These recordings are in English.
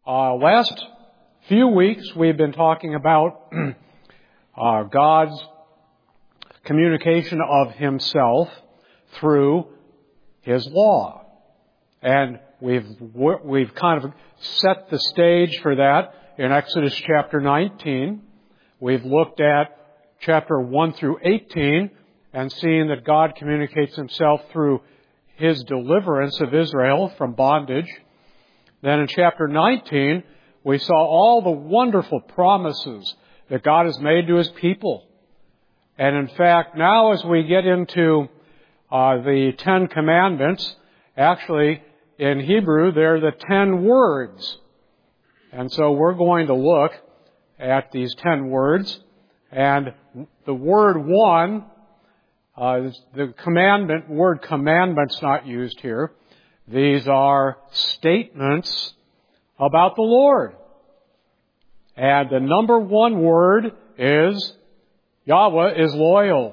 Last few weeks we've been talking about God's communication of Himself through His law. And we've kind of set the stage for that in Exodus chapter 19. We've looked at chapter 1 through 18 and seen that God communicates Himself through His deliverance of Israel from bondage. Then in chapter 19, we saw all the wonderful promises that God has made to His people. And in fact, now as we get into the 10 Commandments, actually in Hebrew they're the 10 words. And so we're going to look at these 10 words. And the word one, the word commandment's not used here. These are statements about the Lord. And the number one word is Yahweh is loyal.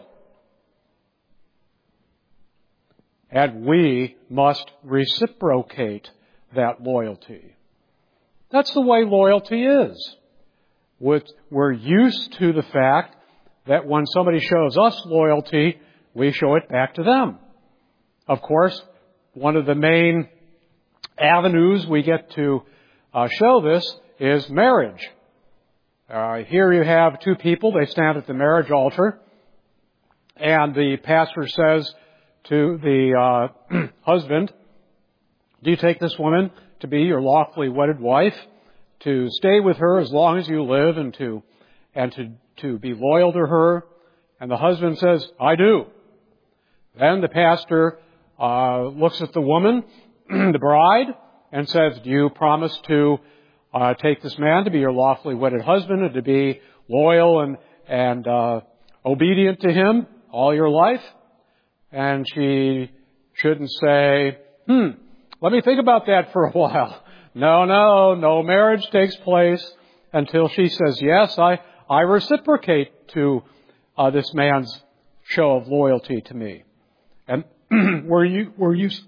And we must reciprocate that loyalty. That's the way loyalty is. We're used to the fact that when somebody shows us loyalty, we show it back to them. Of course, one of the main avenues we get to show this is marriage. Here you have two people, they stand at the marriage altar, and the pastor says to the husband, "Do you take this woman to be your lawfully wedded wife, to stay with her as long as you live, and to be loyal to her?" And the husband says, "I do." Then the pastor looks at the woman, the bride, and says, "Do you promise to take this man to be your lawfully wedded husband and to be loyal and obedient to him all your life?" And she shouldn't say, "Let me think about that for a while." No marriage takes place until she says, "Yes, I reciprocate to this man's show of loyalty to me." And we're used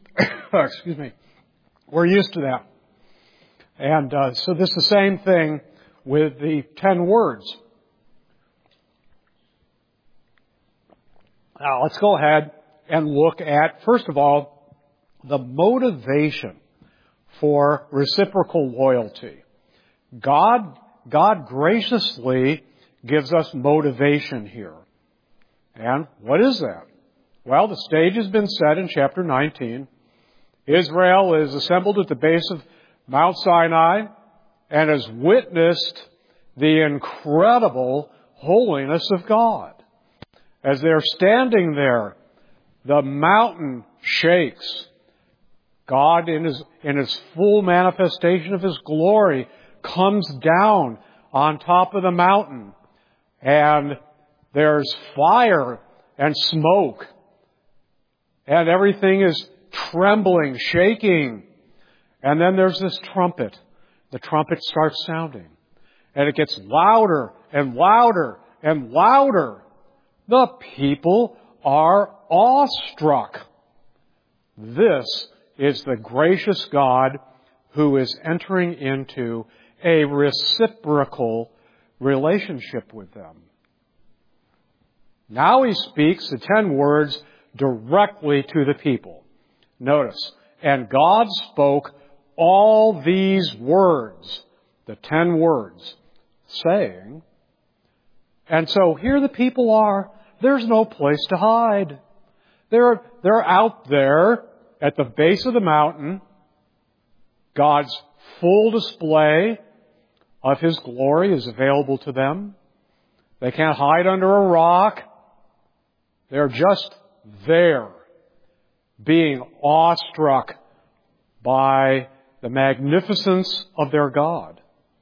to that. And so this is the same thing with the 10 words. Now let's go ahead and look at, first of all, the motivation for reciprocal loyalty. God graciously gives us motivation here. And what is that? Well, the stage has been set in chapter 19. Israel is assembled at the base of Mount Sinai and has witnessed the incredible holiness of God. As they're standing there, the mountain shakes. God, in His full manifestation of His glory, comes down on top of the mountain. And there's fire and smoke. And everything is trembling, shaking. And then there's this trumpet. The trumpet starts sounding. And it gets louder and louder and louder. The people are awestruck. This is the gracious God who is entering into a reciprocal relationship with them. Now He speaks the 10 words directly to the people. Notice, and God spoke all these words, the 10 words, saying, and so here the people are. There's no place to hide. They're out there at the base of the mountain. God's full display of His glory is available to them. They can't hide under a rock. They're just there, being awestruck by the magnificence of their God.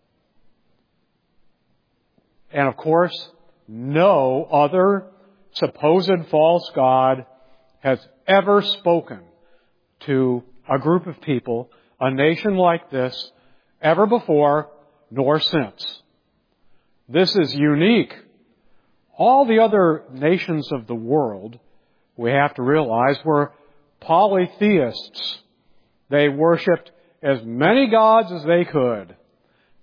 And of course, no other supposed false god has ever spoken to a group of people, a nation like this, ever before nor since. This is unique. All the other nations of the world, we have to realize, were polytheists. They worshipped as many gods as they could.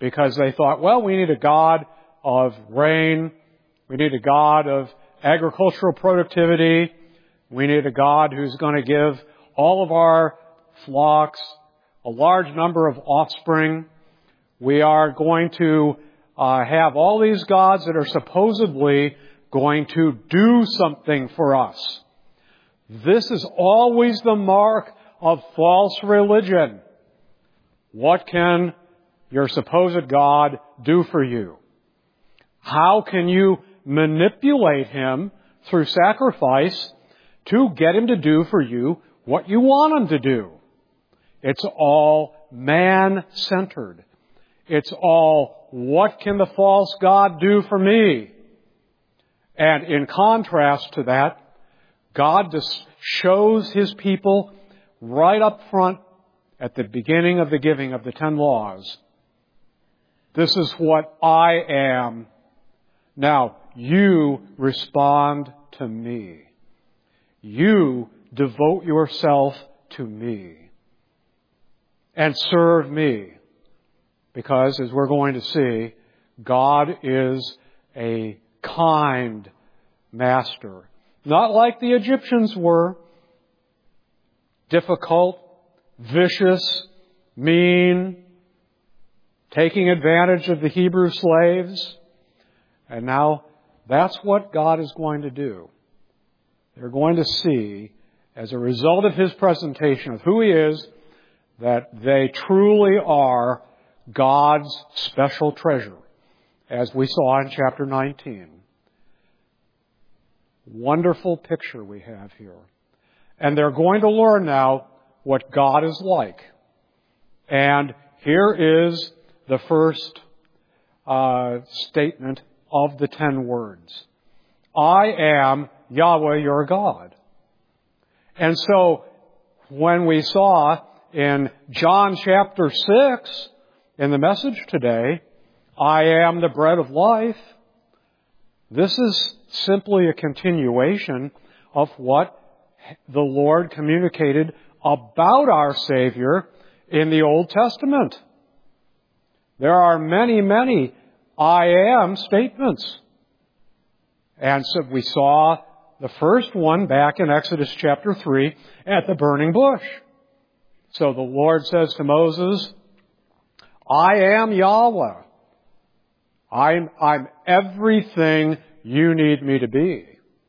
because they thought, well, we need a God of rain. We need a God of agricultural productivity. We need a God who's going to give all of our flocks a large number of offspring. We are going to have all these gods that are supposedly going to do something for us. This is always the mark of false religion. What can your supposed God do for you? How can you manipulate him through sacrifice to get him to do for you what you want him to do? It's all man-centered. It's all, what can the false God do for me? And in contrast to that, God just shows his people right up front at the beginning of the giving of the 10 laws. This is what I am. Now, you respond to me. You devote yourself to me and serve me. Because, as we're going to see, God is a kind master. Not like the Egyptians were. Difficult, vicious, mean, taking advantage of the Hebrew slaves. And now, that's what God is going to do. They're going to see, as a result of his presentation of who he is, that they truly are God's special treasure, as we saw in chapter 19. Wonderful picture we have here. And they're going to learn now what God is like. And here is the first statement of the 10 words. I am Yahweh your God. And so, when we saw in John chapter 6, in the message today, I am the bread of life, this is simply a continuation of what the Lord communicated about our Savior in the Old Testament. There are many, many I am statements. And so we saw the first one back in Exodus chapter 3 at the burning bush. So the Lord says to Moses, I am Yahweh. I'm everything you need me to be.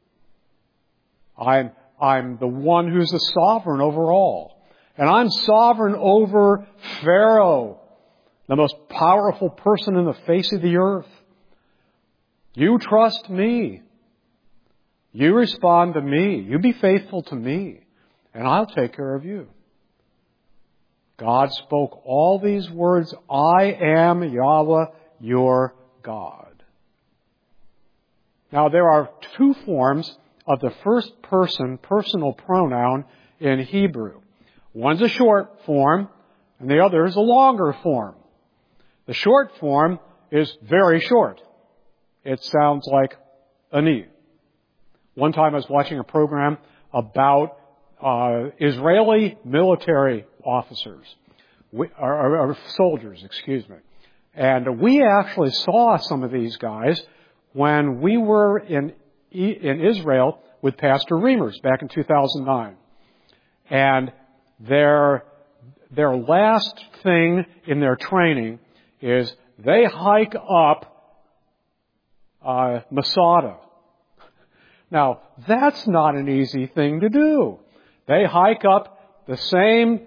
I'm the one who's the sovereign over all. And I'm sovereign over Pharaoh, the most powerful person in the face of the earth. You trust me. You respond to me. You be faithful to me. And I'll take care of you. God spoke all these words, I am Yahweh, your God. Now, there are two forms of the first person personal pronoun in Hebrew. One's a short form, and the other is a longer form. The short form is very short. It sounds like ani. One time I was watching a program about Israeli military officers, or soldiers, excuse me. And we actually saw some of these guys when we were in Israel with Pastor Reimers back in 2009. And their last thing in their training is they hike up Masada. Now, that's not an easy thing to do. They hike up the same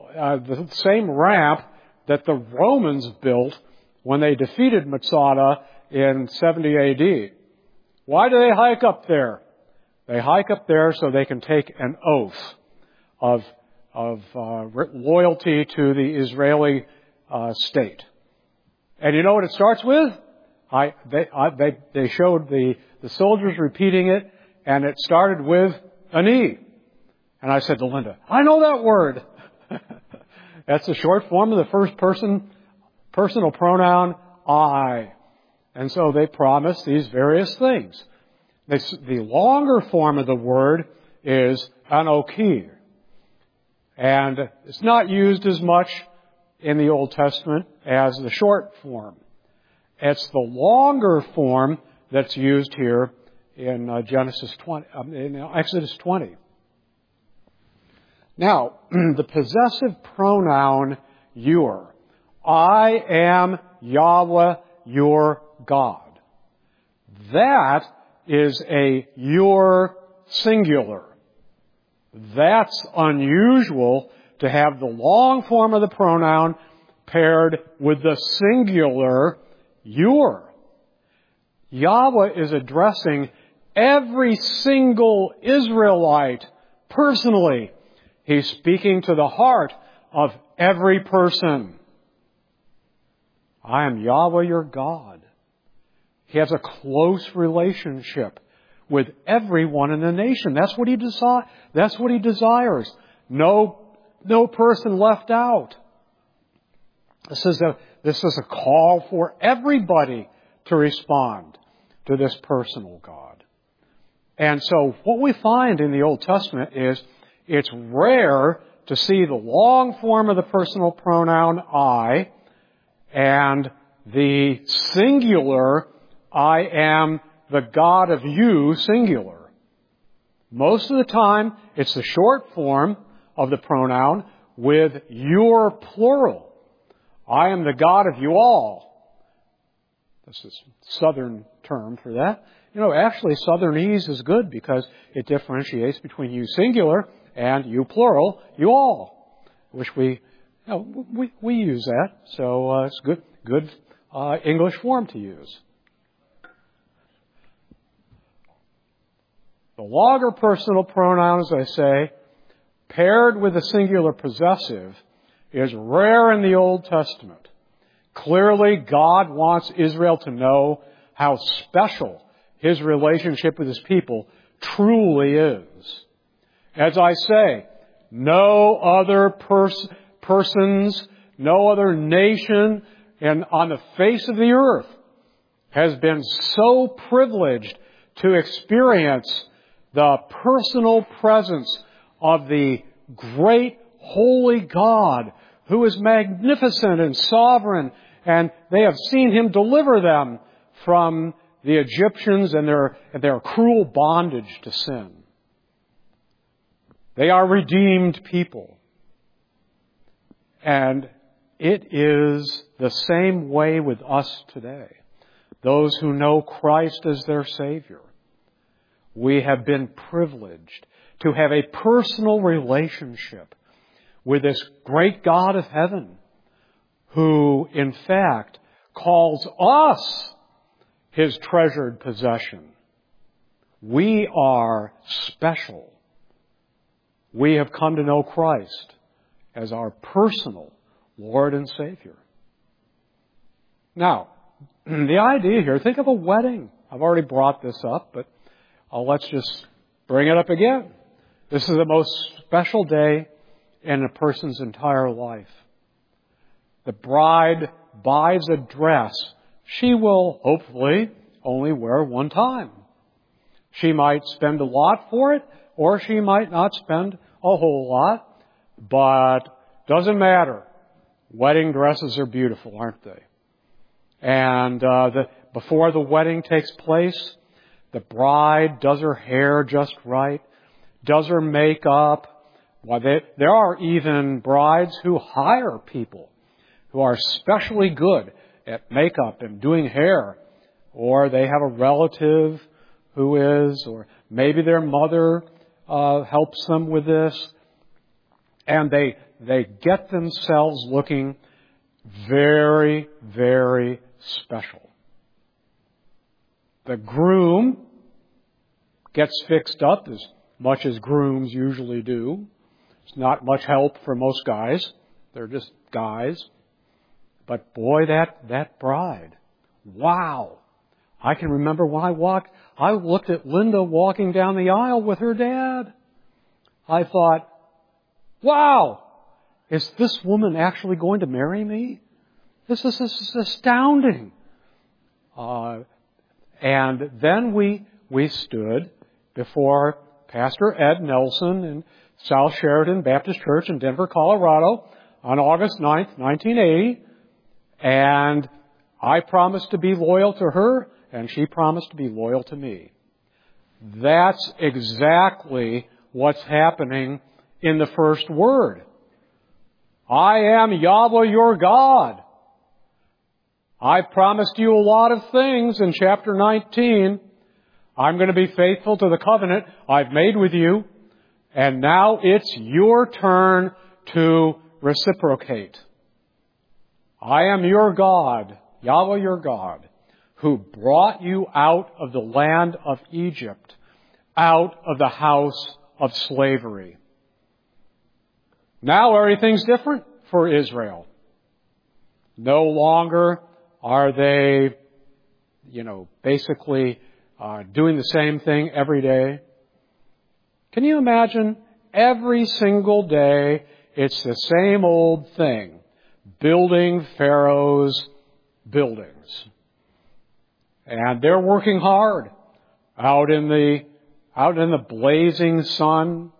ramp that the Romans built when they defeated Masada in 70 A.D. Why do they hike up there? They hike up there so they can take an oath of loyalty to the Israeli state. And you know what it starts with? They showed the soldiers repeating it, and it started with ani. And I said to Linda, I know that word. That's the short form of the first person personal pronoun, I. And so they promise these various things. The longer form of the word is anoki. And it's not used as much in the Old Testament as the short form. It's the longer form that's used here in in Exodus 20. Now, the possessive pronoun your. I am Yahweh your God. That is a your singular. That's unusual to have the long form of the pronoun paired with the singular your. Yahweh is addressing every single Israelite personally. He's speaking to the heart of every person. I am Yahweh your God. He has a close relationship with everyone in the nation. That's what he desires. No person left out. This is a call for everybody to respond to this personal God. And so what we find in the Old Testament is it's rare to see the long form of the personal pronoun I and the singular I am the God of you singular. Most of the time it's the short form of the pronoun with your plural. I am the God of you all. This is a Southern term for that. Actually Southernese is good because it differentiates between you singular and you plural, you all, which we use that. So it's good English form to use. The longer personal pronoun, as I say, paired with the singular possessive, is rare in the Old Testament. Clearly, God wants Israel to know how special His relationship with His people truly is. As I say, no other persons, no other nation on the face of the earth has been so privileged to experience the personal presence of the great holy God who is magnificent and sovereign, and they have seen Him deliver them from the Egyptians and their cruel bondage to sin. They are redeemed people. And it is the same way with us today. Those who know Christ as their Savior. We have been privileged to have a personal relationship with this great God of heaven who, in fact, calls us His treasured possession. We are special. We have come to know Christ as our personal Lord and Savior. Now, the idea here, think of a wedding. I've already brought this up, but let's just bring it up again. This is the most special day in a person's entire life. The bride buys a dress she will hopefully only wear one time. She might spend a lot for it, or she might not spend a whole lot, but doesn't matter. Wedding dresses are beautiful, aren't they? And before the wedding takes place, the bride does her hair just right, does her makeup. There are even brides who hire people who are especially good at makeup and doing hair, or they have a relative who is, or maybe their mother helps them with this, and they get themselves looking very, very special. The groom gets fixed up as much as grooms usually do. It's not much help for most guys. They're just guys. But boy, that bride. Wow. I can remember when I looked at Linda walking down the aisle with her dad. I thought, wow, is this woman actually going to marry me? This is astounding. And then we stood before Pastor Ed Nelson in South Sheridan Baptist Church in Denver, Colorado, on August 9th, 1980, and I promised to be loyal to her, and she promised to be loyal to me. That's exactly what's happening in the first word. I am Yahweh your God. I promised you a lot of things in chapter 19. I'm going to be faithful to the covenant I've made with you. And now it's your turn to reciprocate. I am your God, Yahweh your God, who brought you out of the land of Egypt, out of the house of slavery. Now everything's different for Israel. No longer are they, basically doing the same thing every day. Can you imagine? Every single day, it's the same old thing. Building Pharaoh's buildings. And they're working hard out in the blazing sun.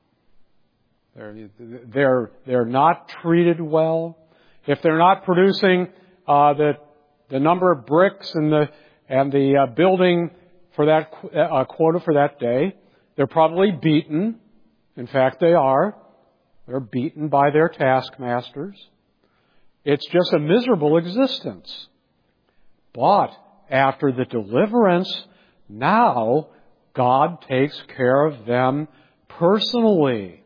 They're not treated well. If they're not producing the number of bricks and the building for that quota for that day, they're probably beaten. In fact, they are. They're beaten by their taskmasters. It's just a miserable existence. But after the deliverance, now God takes care of them personally.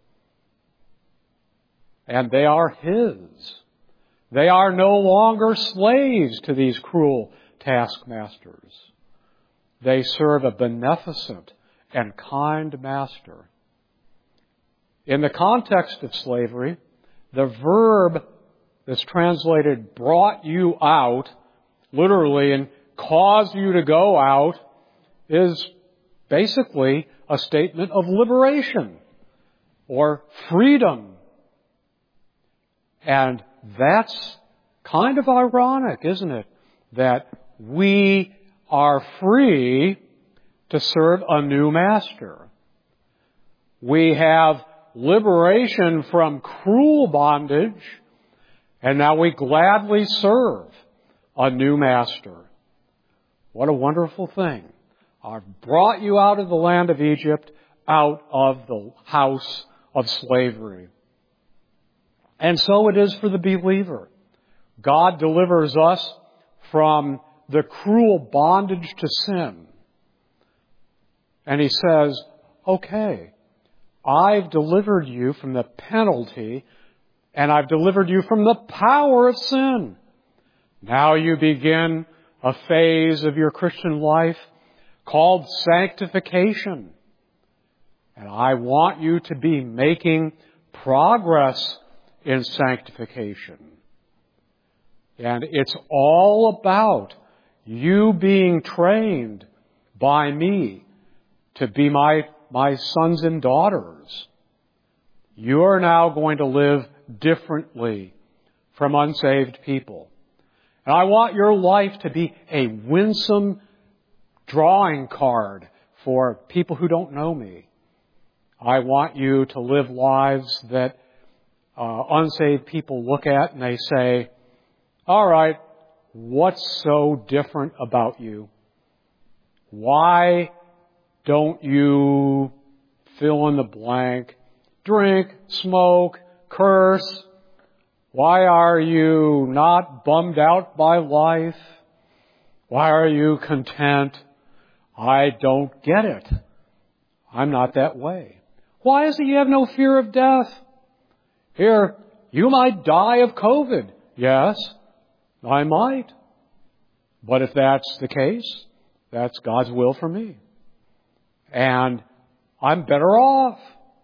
And they are His. They are no longer slaves to these cruel taskmasters. They serve a beneficent and kind master. In the context of slavery, the verb that's translated brought you out, literally, and caused you to go out, is basically a statement of liberation or freedom. And that's kind of ironic, isn't it? That we are free to serve a new master. We have liberation from cruel bondage, and now we gladly serve a new master. What a wonderful thing. I've brought you out of the land of Egypt, out of the house of slavery. And so it is for the believer. God delivers us from the cruel bondage to sin. And He says, okay, I've delivered you from the penalty, and I've delivered you from the power of sin. Now you begin a phase of your Christian life called sanctification. And I want you to be making progress in sanctification. And it's all about you being trained by me to be my sons and daughters. You are now going to live differently from unsaved people. And I want your life to be a winsome drawing card for people who don't know me. I want you to live lives that unsaved people look at and they say, all right, what's so different about you? Why don't you fill in the blank? Drink, smoke, curse. Why are you not bummed out by life? Why are you content? I don't get it. I'm not that way. Why is it you have no fear of death? Here, you might die of COVID. Yes, I might. But if that's the case, that's God's will for me. And I'm better off.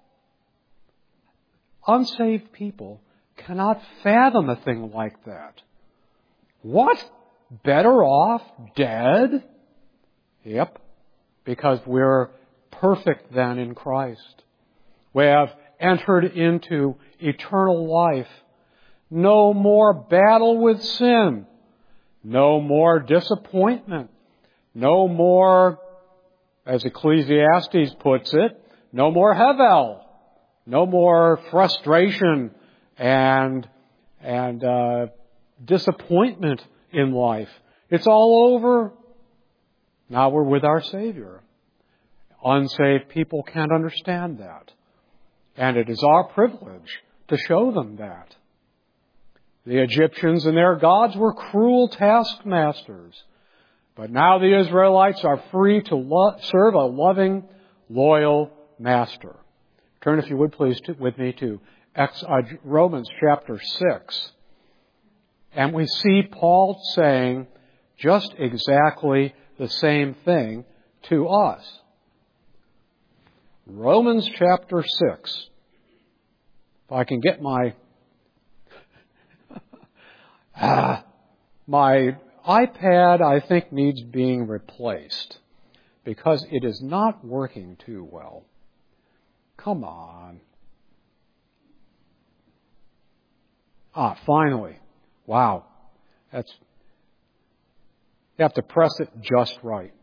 Unsaved people cannot fathom a thing like that. What? Better off dead? Yep. Because we're perfect then in Christ. We have entered into eternal life. No more battle with sin. No more disappointment. No more, as Ecclesiastes puts it, no more hevel. No more frustration and disappointment in life. It's all over. Now we're with our Savior. Unsaved people can't understand that. And it is our privilege to show them that. The Egyptians and their gods were cruel taskmasters. But now the Israelites are free to serve a loving, loyal master. Turn, if you would please, with me to Romans chapter 6. And we see Paul saying just exactly the same thing to us. Romans chapter 6. If I can get my iPad, I think, needs being replaced because it is not working too well. Come on. Finally. Wow. You have to press it just right.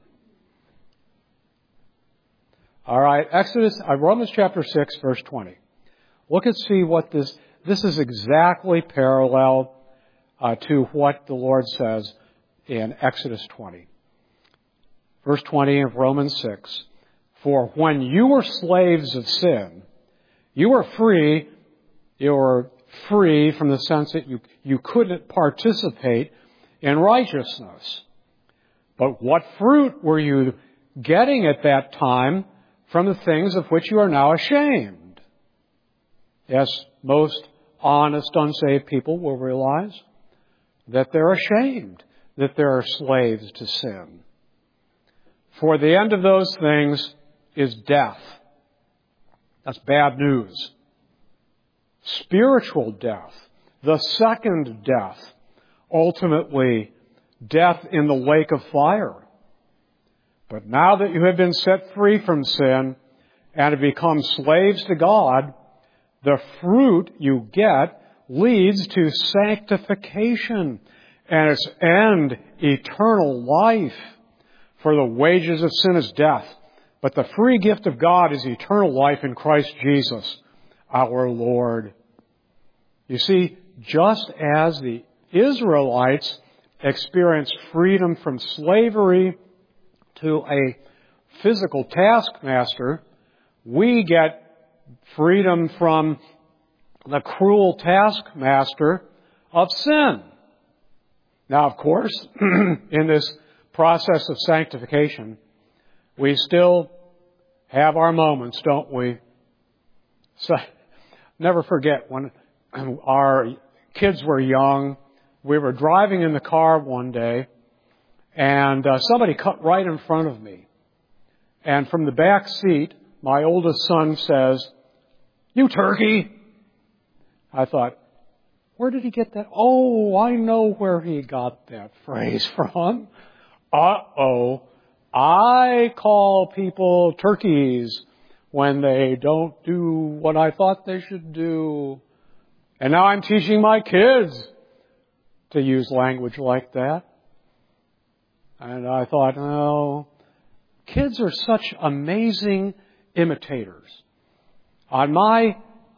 All right, Romans chapter 6, verse 20. Look and see what this is exactly parallel to what the Lord says in Exodus 20. Verse 20 of Romans 6. For when you were slaves of sin, you were free. You were free from the sense that you couldn't participate in righteousness. But what fruit were you getting at that time from the things of which you are now ashamed? Yes, most honest, unsaved people will realize that they're ashamed, that they're slaves to sin. For the end of those things is death. That's bad news. Spiritual death, the second death, ultimately death in the lake of fire. But now that you have been set free from sin and have become slaves to God, the fruit you get leads to sanctification and its end, eternal life. For the wages of sin is death, but the free gift of God is eternal life in Christ Jesus, our Lord. You see, just as the Israelites experienced freedom from slavery to a physical taskmaster, we get freedom from the cruel taskmaster of sin. Now, of course, in this process of sanctification, we still have our moments, don't we? So, never forget when our kids were young, we were driving in the car one day, and somebody cut right in front of me. And from the back seat, my oldest son says, "You turkey!" I thought, where did he get that? Oh, I know where he got that phrase from. Uh-oh. I call people turkeys when they don't do what I thought they should do. And now I'm teaching my kids to use language like that. And I thought, oh, kids are such amazing imitators. On my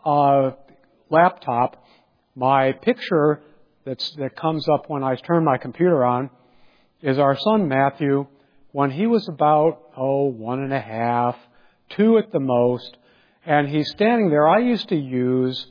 laptop, my picture that comes up when I turn my computer on is our son Matthew when he was about, 1.5, 2 at the most. And he's standing there. I used to use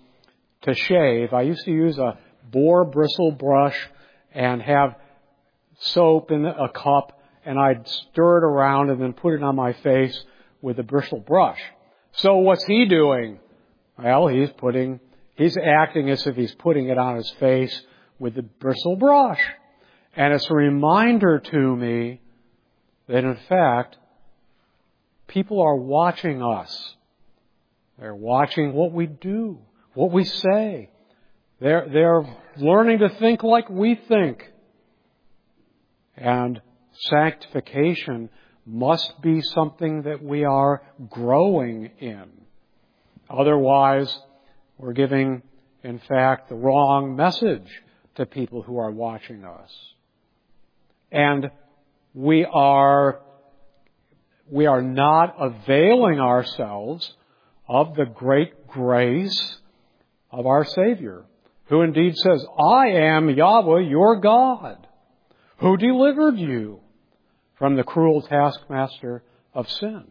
a boar bristle brush and have soap in a cup, and I'd stir it around and then put it on my face with a bristle brush. So what's he doing? Well, he's acting as if he's putting it on his face with the bristle brush. And it's a reminder to me that, in fact, people are watching us. They're watching what we do, what we say. They're learning to think like we think. And sanctification must be something that we are growing in. Otherwise, we're giving, in fact, the wrong message to people who are watching us. And we are not availing ourselves of the great grace of our Savior, who indeed says, I am Yahweh, your God, who delivered you from the cruel taskmaster of sin.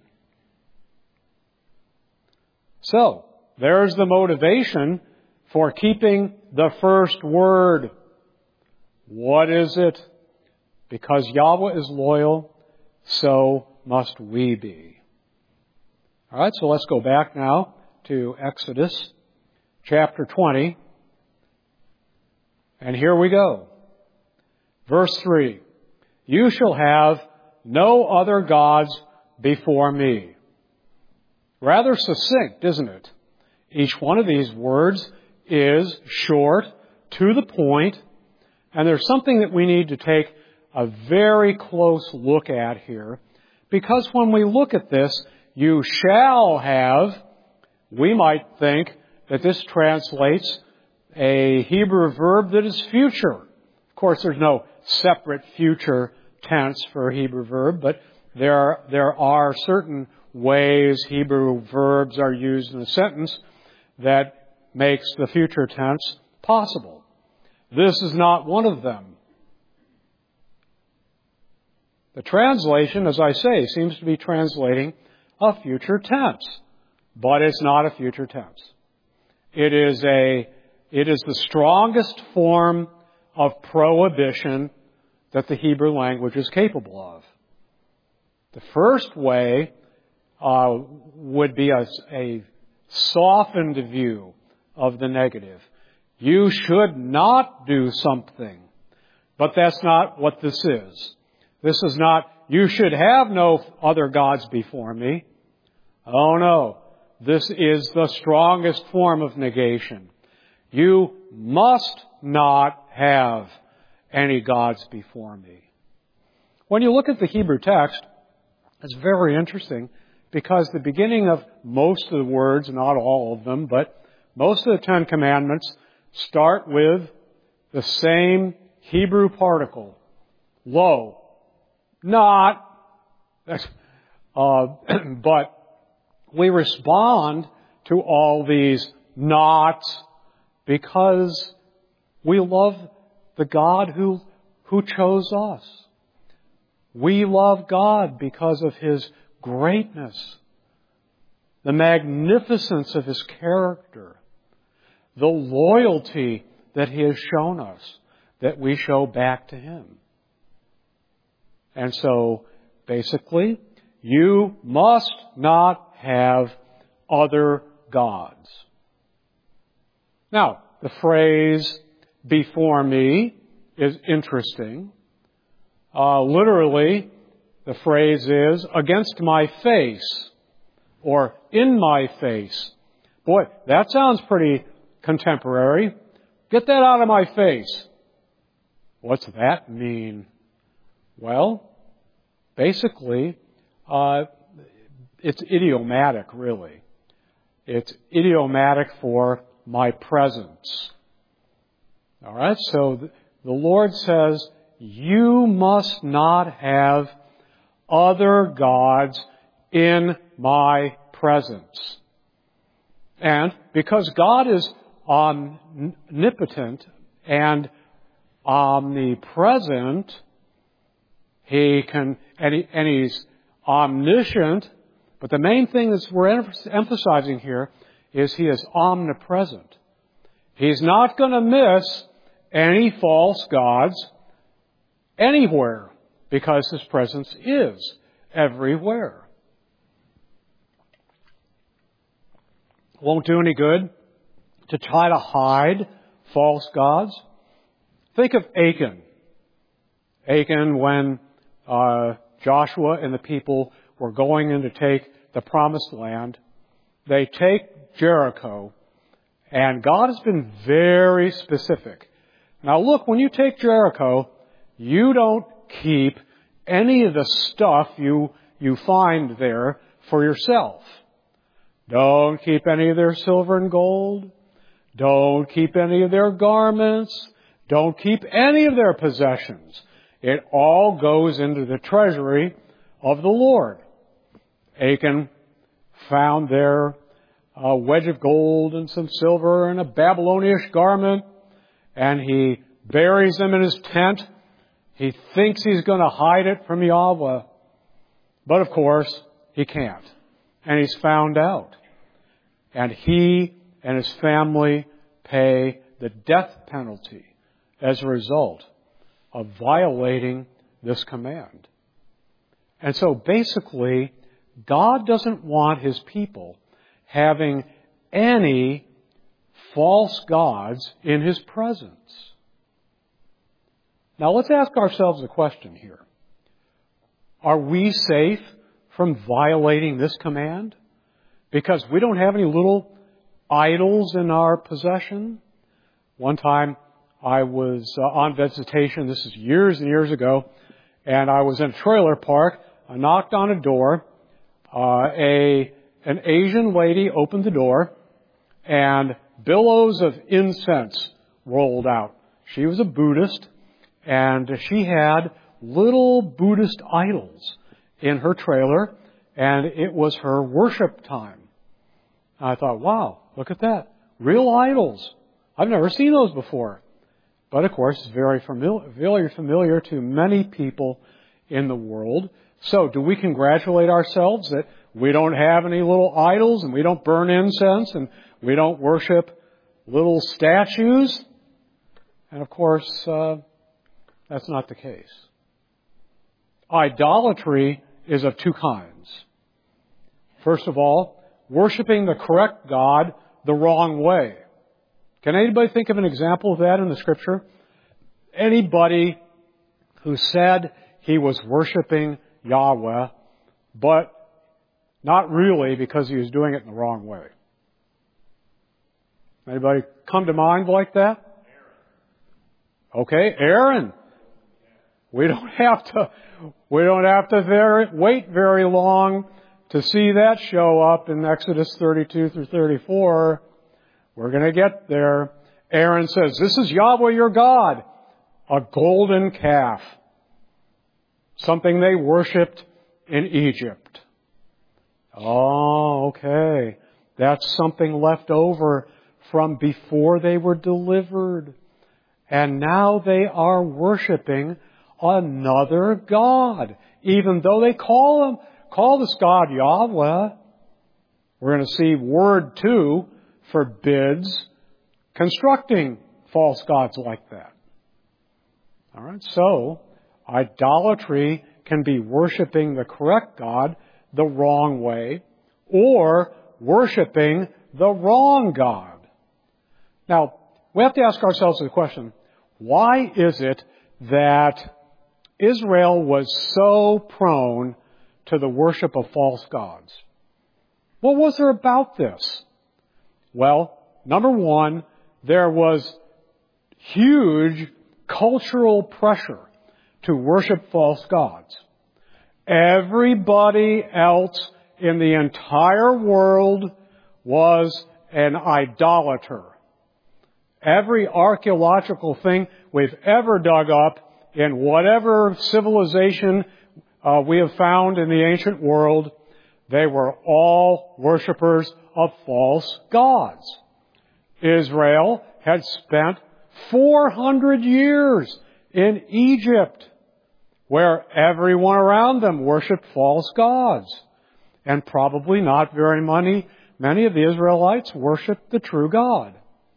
So, there's the motivation for keeping the first word. What is it? Because Yahweh is loyal, so must we be. All right, so let's go back now to Exodus chapter 20. And here we go. Verse 3. You shall have no other gods before me. Rather succinct, isn't it? Each one of these words is short, to the point, and there's something that we need to take a very close look at here, because when we look at this, you shall have, we might think that this translates a Hebrew verb that is future. Of course, there's no separate future tense for a Hebrew verb, but there are certain ways Hebrew verbs are used in a sentence that makes the future tense possible. This is not one of them. The translation, as I say, seems to be translating a future tense, but it's not a future tense. It is the strongest form of prohibition that the Hebrew language is capable of. The first way would be a softened view of the negative. You should not do something. But that's not what this is. This is not, you should have no other gods before me. Oh no. This is the strongest form of negation. You must not have any gods before me. When you look at the Hebrew text, it's very interesting because the beginning of most of the words, not all of them, but most of the Ten Commandments start with the same Hebrew particle, lo. Not, but we respond to all these nots because we love the God who chose us. We love God because of His greatness, the magnificence of His character, the loyalty that He has shown us, that we show back to Him. And so, basically, you must not have other gods. Now, the phrase, before me, is interesting. Literally, the phrase is, against my face, or in my face. Boy, that sounds pretty contemporary. Get that out of my face. What's that mean? Well, basically, it's idiomatic, really. It's idiomatic for my presence. All right, so the Lord says, you must not have other gods in my presence. And because God is omnipotent and omnipresent, He's omniscient, but the main thing that we're emphasizing here is He is omnipresent. He's not going to miss any false gods anywhere because His presence is everywhere. Won't do any good to try to hide false gods. Think of Achan. Achan, when Joshua and the people were going in to take the promised land, they take Jericho, and God has been very specific. Now look, when you take Jericho, you don't keep any of the stuff you find there for yourself. Don't keep any of their silver and gold. Don't keep any of their garments. Don't keep any of their possessions. It all goes into the treasury of the Lord. Achan found there a wedge of gold and some silver and a Babylonish garment, and he buries them in his tent. He thinks he's going to hide it from Yahweh. But of course, he can't. And he's found out. And he and his family pay the death penalty as a result of violating this command. And so basically, God doesn't want His people having any false gods in His presence. Now let's ask ourselves a question here. Are we safe from violating this command? Because we don't have any little idols in our possession. One time I was on visitation, this is years and years ago, and I was in a trailer park. I knocked on a door. An Asian lady opened the door, and billows of incense rolled out. She was a Buddhist, and she had little Buddhist idols in her trailer, and it was her worship time. I thought, wow, look at that. Real idols. I've never seen those before. But of course, it's very familiar to many people in the world. So do we congratulate ourselves that we don't have any little idols and we don't burn incense and we don't worship little statues? And of course, that's not the case. Idolatry is of two kinds. First of all, worshiping the correct God the wrong way. Can anybody think of an example of that in the Scripture? Anybody who said he was worshiping Yahweh, but not really because he was doing it in the wrong way. Anybody come to mind like that? Okay, Aaron. We don't have to wait very long to see that show up in Exodus 32 through 34. We're going to get there. Aaron says, "This is Yahweh your God, a golden calf." Something they worshipped in Egypt. Oh, okay. That's something left over from before they were delivered. And now they are worshiping another God, even though they call this God Yahweh. We're going to see Word 2 forbids constructing false gods like that. All right, so idolatry can be worshiping the correct God the wrong way, or worshiping the wrong God. Now, we have to ask ourselves the question, why is it that Israel was so prone to the worship of false gods? What was there about this? Well, number one, there was huge cultural pressure to worship false gods. Everybody else in the entire world was an idolater. Every archaeological thing we've ever dug up in whatever civilization we have found in the ancient world, they were all worshipers of false gods. Israel had spent 400 years in Egypt, where everyone around them worshipped false gods. And probably not very many of the Israelites worshipped the true God.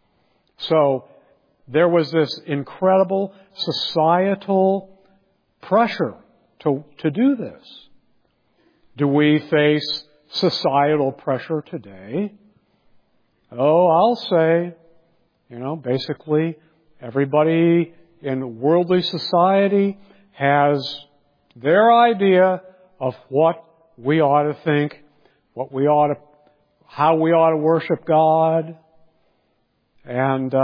So there was this incredible societal pressure to do this. Do we face societal pressure today? Oh, I'll say, basically everybody in worldly society has their idea of what we ought to think, how we ought to worship God. And,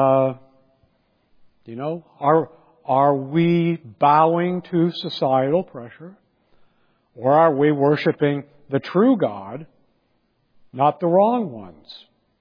are we bowing to societal pressure? Or are we worshiping the true God, not the wrong ones?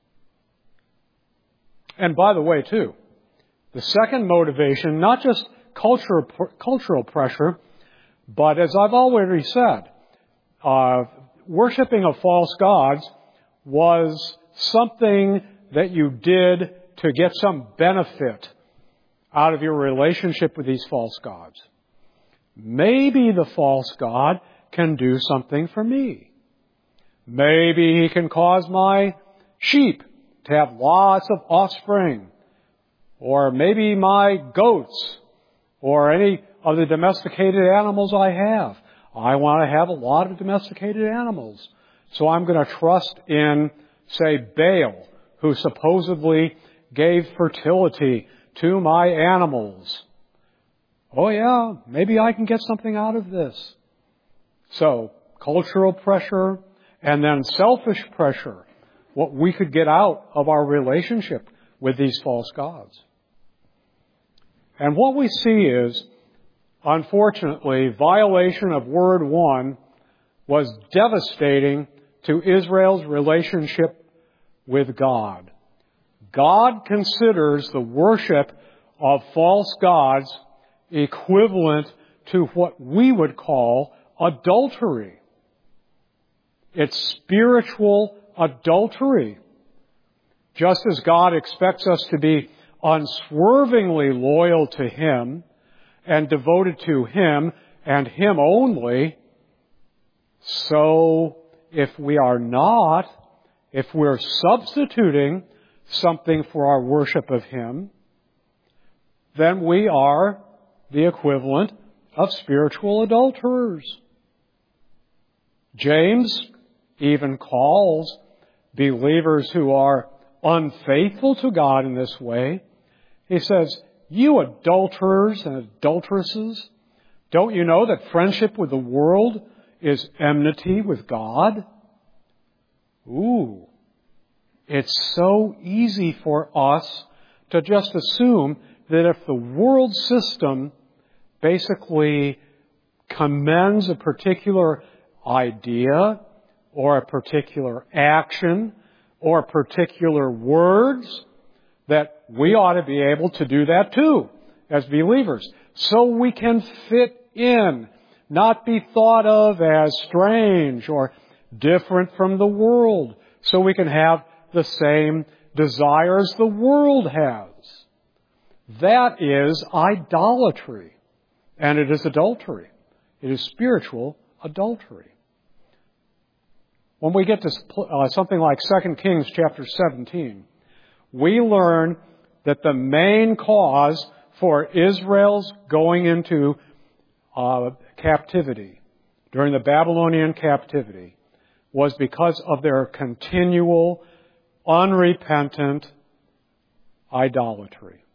And by the way, too, the second motivation, not just cultural pressure, but as I've already said, worshiping of false gods was something that you did to get some benefit out of your relationship with these false gods. Maybe the false god can do something for me. Maybe he can cause my sheep to have lots of offspring. Or maybe my goats. Or any of the domesticated animals I have. I want to have a lot of domesticated animals. So I'm going to trust in, say, Baal, who supposedly gave fertility to my animals. Oh yeah, maybe I can get something out of this. So, cultural pressure and then selfish pressure. What we could get out of our relationship with these false gods. And what we see is, unfortunately, violation of Word 1 was devastating to Israel's relationship with God. God considers the worship of false gods equivalent to what we would call adultery. It's spiritual adultery. Just as God expects us to be unswervingly loyal to Him and devoted to Him and Him only, so if we are not, if we're substituting something for our worship of Him, then we are the equivalent of spiritual adulterers. James even calls believers who are unfaithful to God in this way. He says, "You adulterers and adulteresses, don't you know that friendship with the world is enmity with God?" Ooh, it's so easy for us to just assume that if the world system basically commends a particular idea or a particular action or particular words, that we ought to be able to do that too as believers. So we can fit in, not be thought of as strange or different from the world, so we can have the same desires the world has. That is idolatry. And it is adultery. It is spiritual adultery. When we get to something like 2 Kings chapter 17, we learn that the main cause for Israel's going into captivity during the Babylonian captivity was because of their continual, unrepentant idolatry.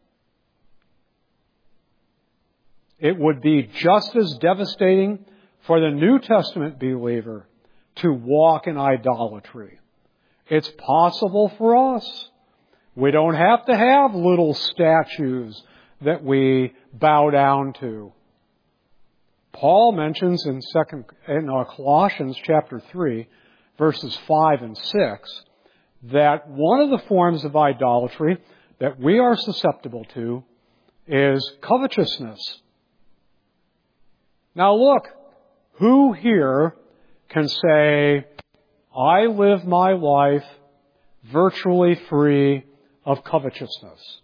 It would be just as devastating for the New Testament believer to walk in idolatry. It's possible for us. We don't have to have little statues that we bow down to. Paul mentions in Colossians chapter 3, verses 5 and 6, that one of the forms of idolatry that we are susceptible to is covetousness. Now look, who here can say, I live my life virtually free of covetousness?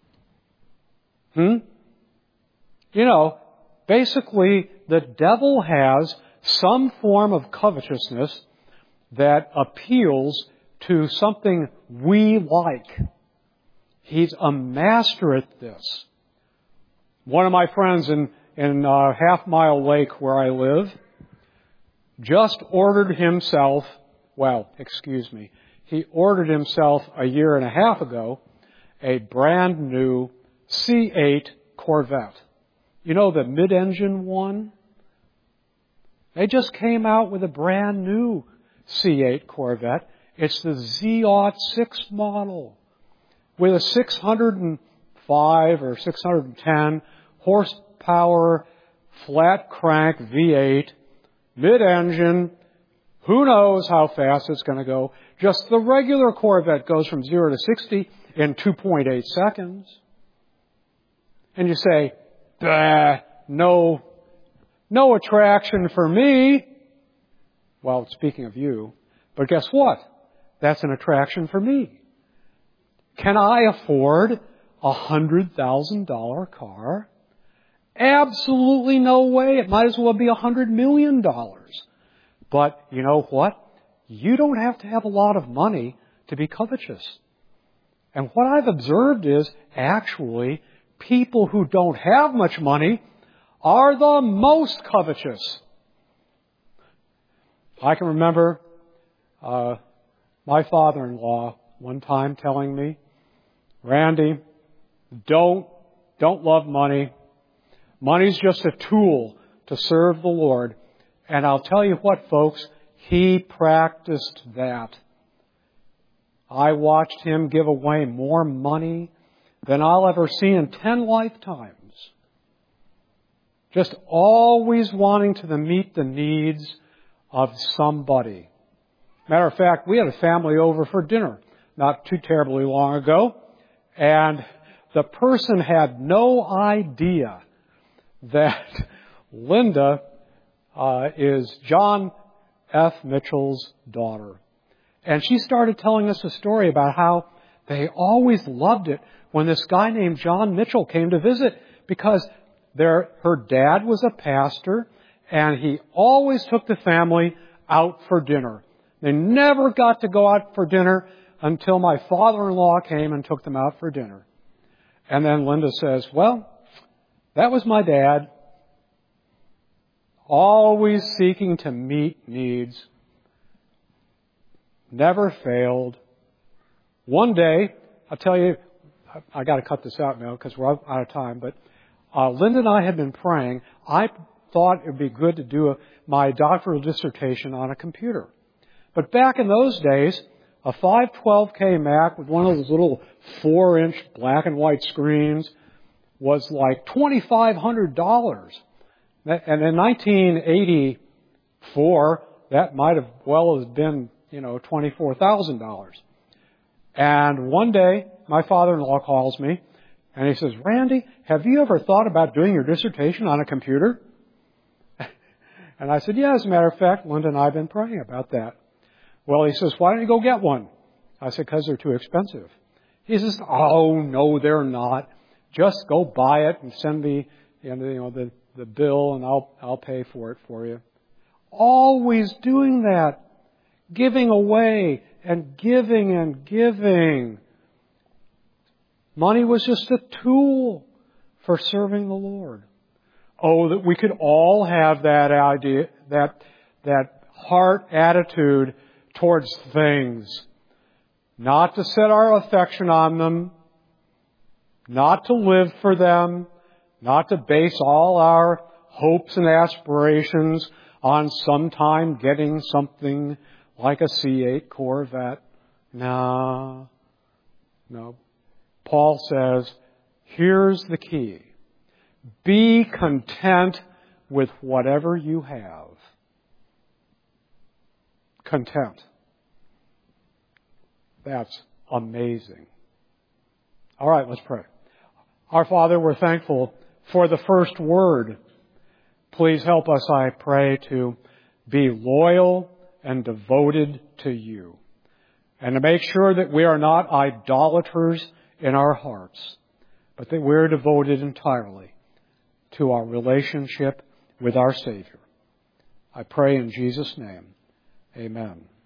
You know, basically the devil has some form of covetousness that appeals to something we like. He's a master at this. One of my friends in Half Mile Lake where I live just ordered himself, he ordered himself a year and a half ago a brand new C8 Corvette. You know, the mid-engine one? They just came out with a brand new C8 Corvette. It's the Z06 model with a 605 or 610 horsepower flat crank V8, mid-engine. Who knows how fast it's going to go? Just the regular Corvette goes from 0 to 60 in 2.8 seconds. And you say, no attraction for me. Well, speaking of you, but guess what? that's an attraction for me. Can I afford a $100,000 car? Absolutely no way. It might as well be $100 million. But you know what? You don't have to have a lot of money to be covetous. And what I've observed is actually people who don't have much money are the most covetous. I can remember my father-in-law one time telling me, Randy, don't love money. Money's just a tool to serve the Lord. And I'll tell you what, folks, he practiced that. I watched him give away more money than I'll ever see in 10 lifetimes. Just always wanting to meet the needs of somebody. Matter of fact, we had a family over for dinner not too terribly long ago, and the person had no idea that Linda is John F. Mitchell's daughter. And she started telling us a story about how they always loved it when this guy named John Mitchell came to visit, because her dad was a pastor and he always took the family out for dinner. They never got to go out for dinner until my father-in-law came and took them out for dinner. And then Linda says, well, that was my dad, always seeking to meet needs, never failed. One day, I'll tell you, I got to cut this out now because we're out of time, but Linda and I had been praying. I thought it would be good to do my doctoral dissertation on a computer. But back in those days, a 512K Mac with one of those little 4-inch black and white screens was like $2,500. And in 1984, that might have well have been, $24,000. And one day, my father-in-law calls me, and he says, Randy, have you ever thought about doing your dissertation on a computer? And I said, yeah, as a matter of fact, Linda and I have been praying about that. Well, he says, why don't you go get one? I said, because they're too expensive. He says, oh, no, they're not. Just go buy it and send me the bill, and I'll pay for it for you. Always doing that. Giving away and giving and giving. Money was just a tool for serving the Lord. Oh, that we could all have that idea, that heart attitude towards things. Not to set our affection on them, not to live for them, not to base all our hopes and aspirations on sometime getting something like a C8 Corvette. No. Paul says, here's the key. Be content with whatever you have. Content. That's amazing. All right, let's pray. Our Father, we're thankful for the first word. Please help us, I pray, to be loyal and devoted to you, and to make sure that we are not idolaters in our hearts, but that we're devoted entirely to our relationship with our Savior. I pray in Jesus' name. Amen.